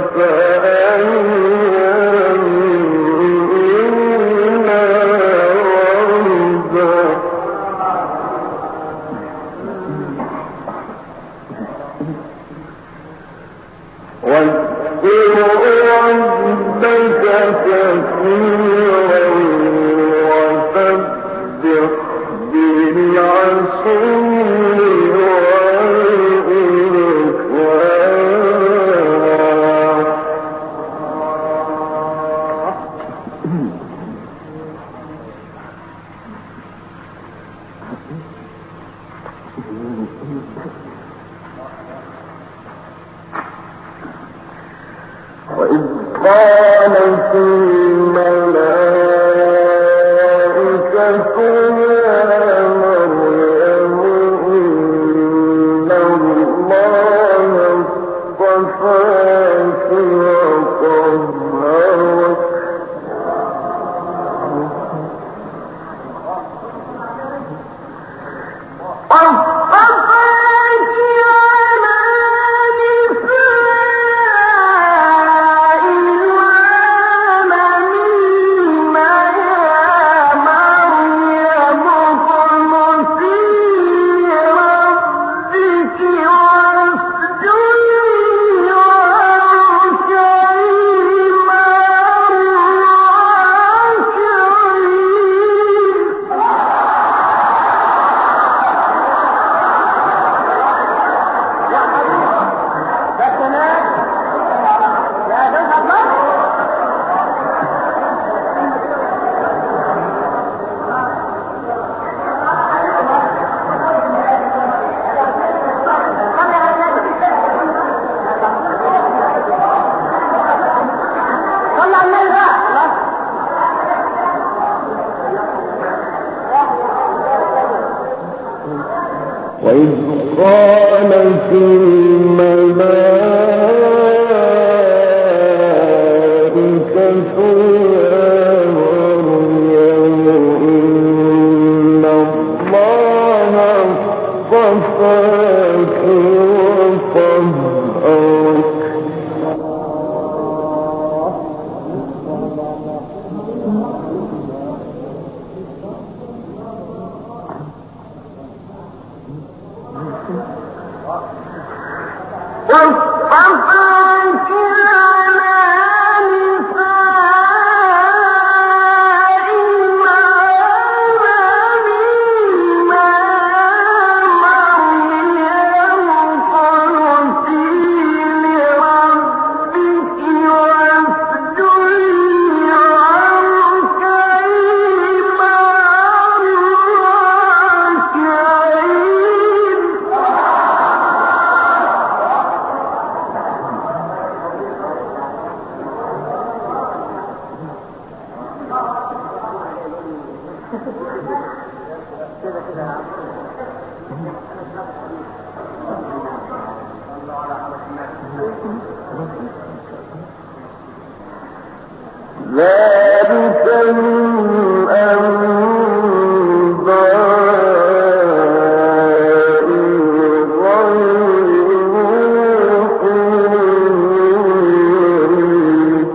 وإذ قالت الملائكة يا مريم إن الله اصطفاك وطهرك وإذ قالت الملائكة يا مريم إن الله اصطفاك وطهرك واصطفاك على نساء العالمين مريم اقنتي لربك واسجدي واركعي مع الراكعين ذلك من أنباء الغيب نوحيه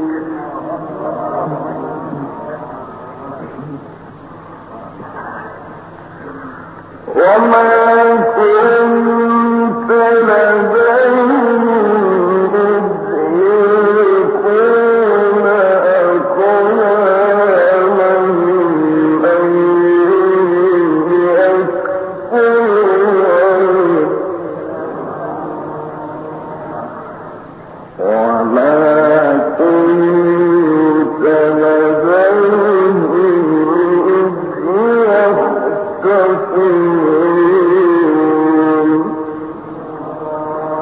وما كنت لديهم إذ يلقون أقلامهم أيهم يكفرون وما كنت لديهم إذ يختصمون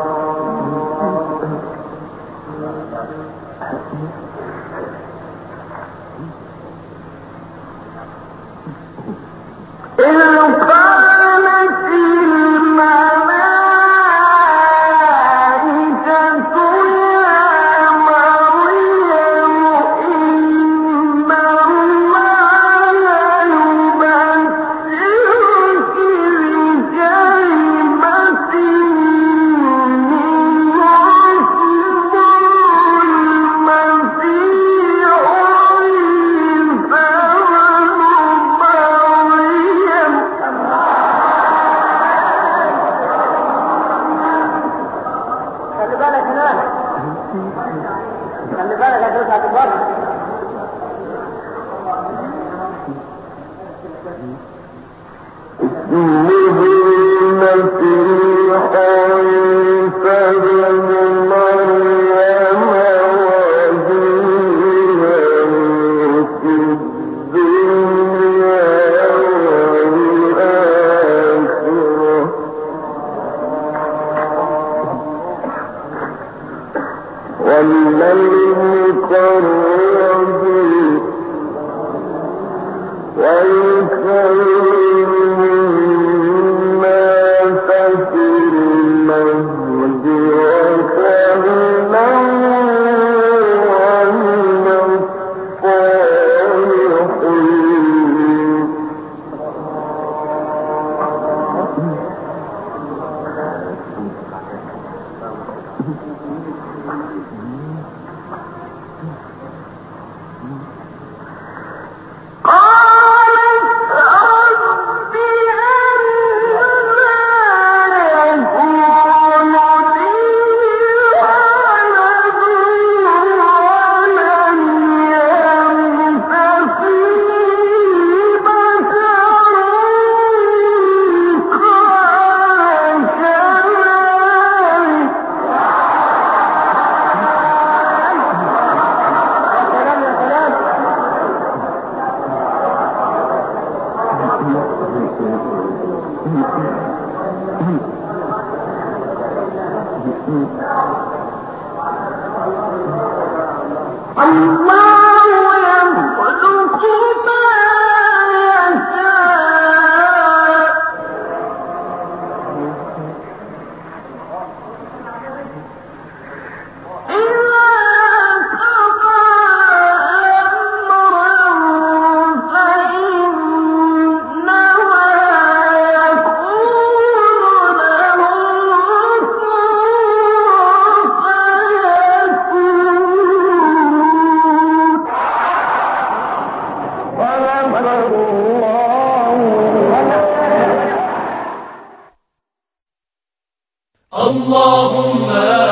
اللهم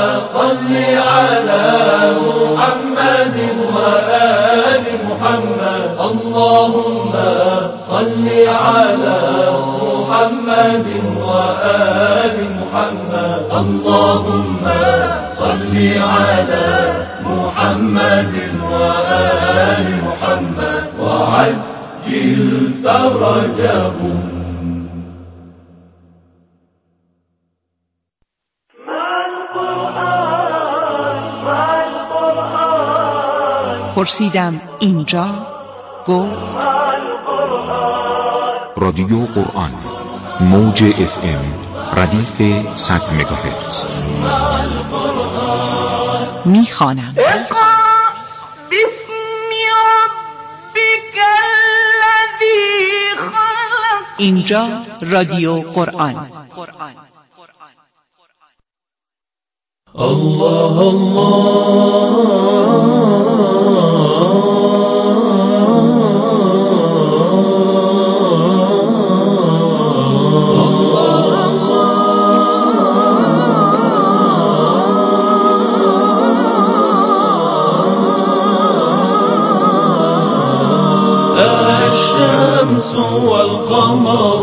صل على محمد وآل محمد. اللهم صل على محمد وآل محمد. اللهم صل على محمد وآل محمد وعجل فرجهم. پرسیدم اینجا گفت رادیو قرآن موج FM ردیف 100 مگاهرتز. میخوانم اینجا رادیو قرآن. الله الله الشمس والقمر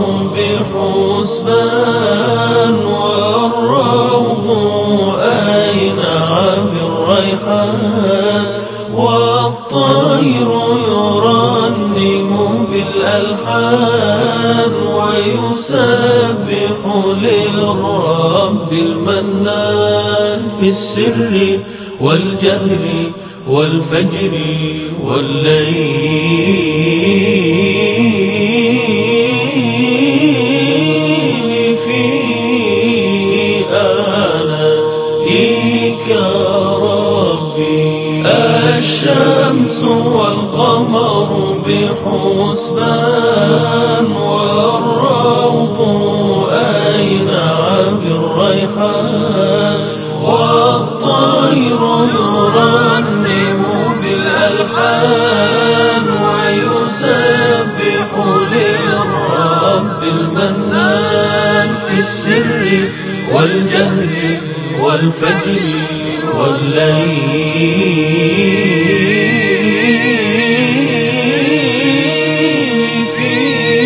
بحسبان والروض أينع بالريحان والطير يرنم بالألحان ويسبح للرب المنان في السر والجهر والفجر والليل في آنائك ربي. الشمس والقمر بحسبان والروض أينع بالريحان والطير يرنم بالألحان ويسبح للرب المنان في السر والجهر والفجر والليل في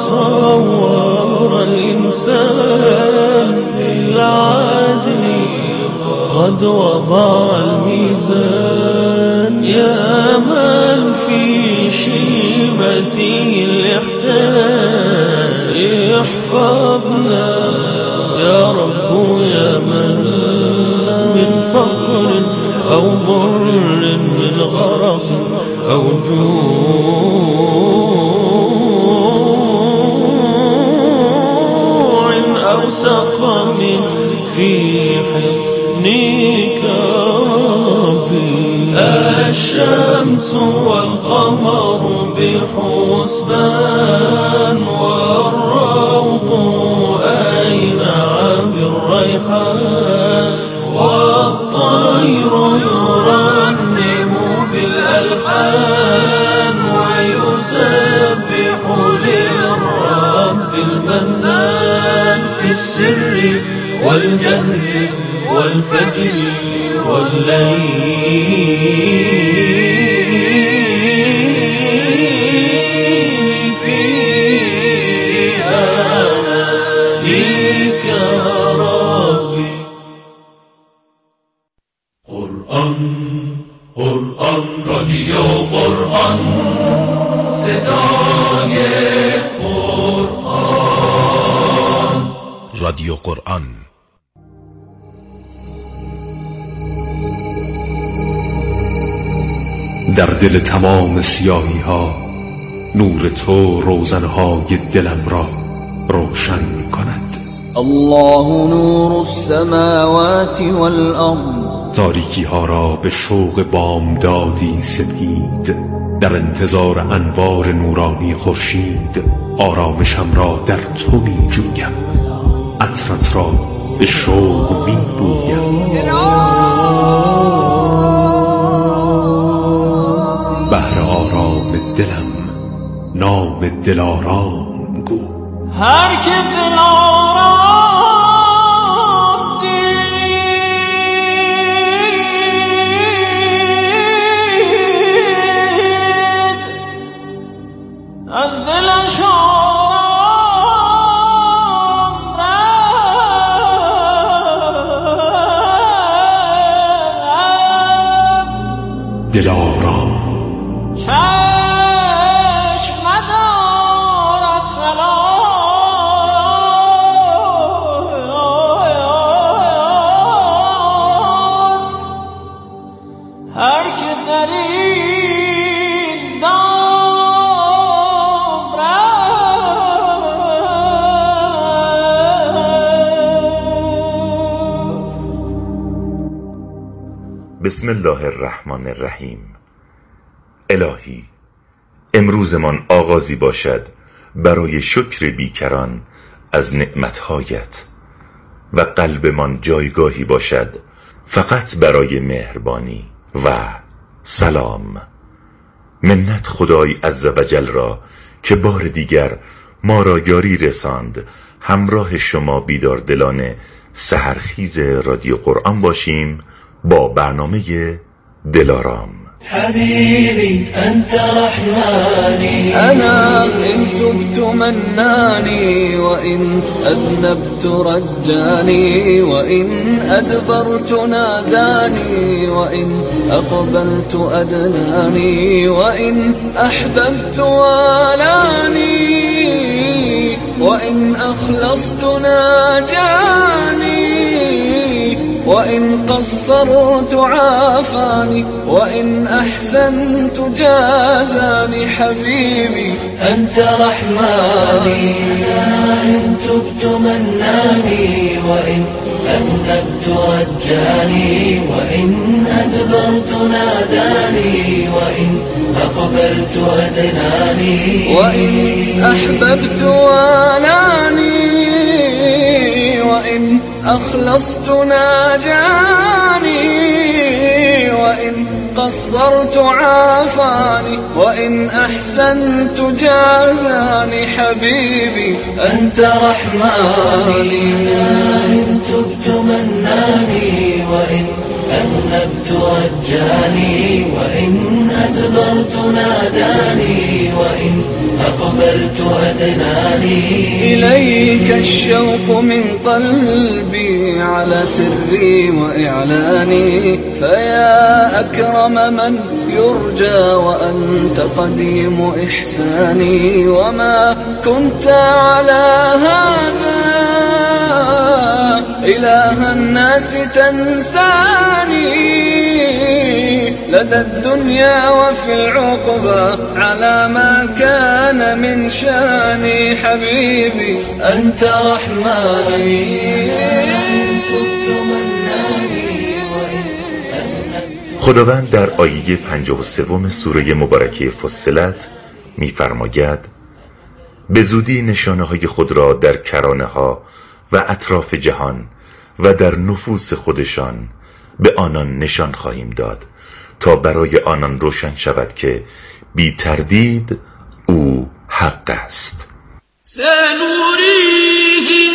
صور الإنسان بالعدل قد وضع الميزان. يا من في شيمته الإحسان احفظنا يا رب، يا من من فقر أو ضر، من غرق أو جوع أو سقم في حصنك ربي. الشمس والقمر بحسبان، والروض أينع بالريحان، والطير يرنم بالألحان، ويسبح للرب المنان في السر والجهر والفجر والليل في آلائك ربي. قرآن قرآن رادیو قرآن، صدای قرآن. رادیو قرآن در دل تمام سیاهی ها نور تو روزنهای دلم را روشن می کند. الله نور السماوات والأرض، تاریکی ها را به شوق بامدادی سپید، در انتظار انوار نورانی خورشید. آرامشم را در تو می جویم، عطرت را به شوق می بویم. بهر آرام دلم نام دلارام گو. هر که دلارام دید، از دلش آرام رفت. دلارام چشم ندارد خلاص، هر که در این دام رفت. بسم الله الرحمن الرحیم. الهی امروزمان آغازی باشد برای شکر بیکران از نعمتهایت، و قلبمان جایگاهی باشد فقط برای مهربانی و سلام. منت خدای عزوجل را که بار دیگر ما را یاری رساند همراه شما بیدار دلان سحرخیز رادیو قرآن باشیم با برنامه دلارام. حبيبي أنت رحماني، أنا إن تبت مناني، وإن أذنبت رجاني، وإن أدبرت ناداني، وإن أقبلت أدناني، وإن أحببت والاني، وإن أخلصت ناجاني، وإن قصرت عافاني، وإن أحسنت جازاني. حبيبي أنت رحماني، إن تبت مناني، وإن أذنبت رجاني، وإن أدبرت ناداني، وإن أقبلت أدناني، وإن أحببت والاني، وإن أخلصت ناجاني، وإن قصرت عافاني، وإن أحسنت جازاني. حبيبي أنت رحماني، إن تبت مناني، وإن أذنبت رجاني، وإن أدبرت ناداني، وإن أقبلت قبلت أدناني. إليك الشوق من قلبي على سري وإعلاني، فيا أكرم من يرجى وأنت قديم إحساني. وما كنت على هذا إله الناس تنساني، لدى الدنيا وفي العقبى على ما كان من شاني. حبيبي أنت رحماني. خداوند در آیه 53 سوره مبارکه فصلت می‌فرماید: به زودی نشانه‌های خود را در کرانه‌ها و اطراف جهان و در نفوس خودشان به آنان نشان خواهیم داد تا برای آنان روشن شود که بی تردید او حق است. سنوریه